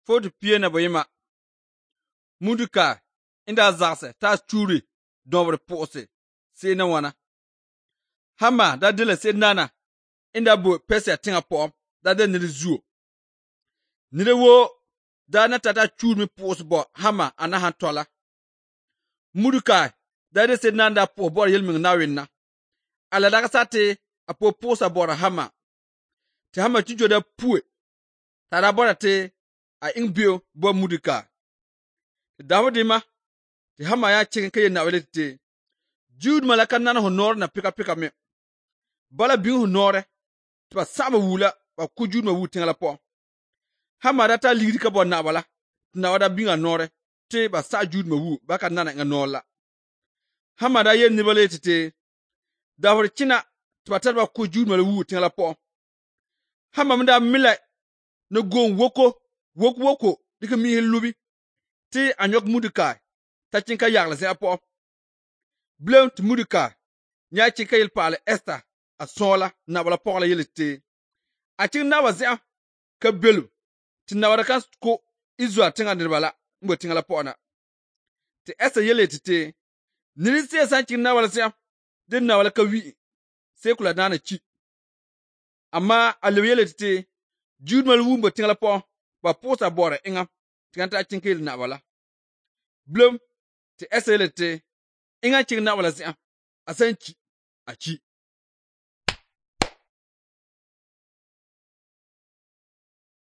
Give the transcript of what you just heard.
fo ti pie na boyima. Muduka inda zagse ta churi dobre pose se na wana. Hama da dile se nana inda bo pese tinga po da de niri zuo. Nire wo da na tata churi mi pose bo hama ana han tola. Muduka da de se nanda po bo yelming na winna. Ala daga sate apo posa bora hama. Te hama chijo da pue. Tada bora te a ingbio bo muduka. Dawdima te hama ya chicken ke na wele te. Jude malaka nana honor na pika me. Bala bi honore. Te ba saba wula ba ku jude ma wutin la po. Hama data liri ka bo na wala. Na wada bi nore te ba sa jude ma wu baka nana nga nola. Hama da yen nibale te. Dawri china te ba tada ba ku jude ma wu tin la po. Hama mda mila no gon woko dika mi lubi. Te anyok muduka ta chinka yagla se apo. Blem te muduka nya chinka yel pale Esther a sola na wala pokla yel te. A chin na wazia ka belu te na wada kan ko Israel tinga nirbala mbo tinga la pona. Te Esther yel te niri se san chin na wala se din na wala ka wi se kula nana chi. Amma alew yel te Jude mal wumbo tinga la po ba posa bora inga tinganta chinka yel na wala. Blum te Esther yel te inga chin na wala se asan chi a chi.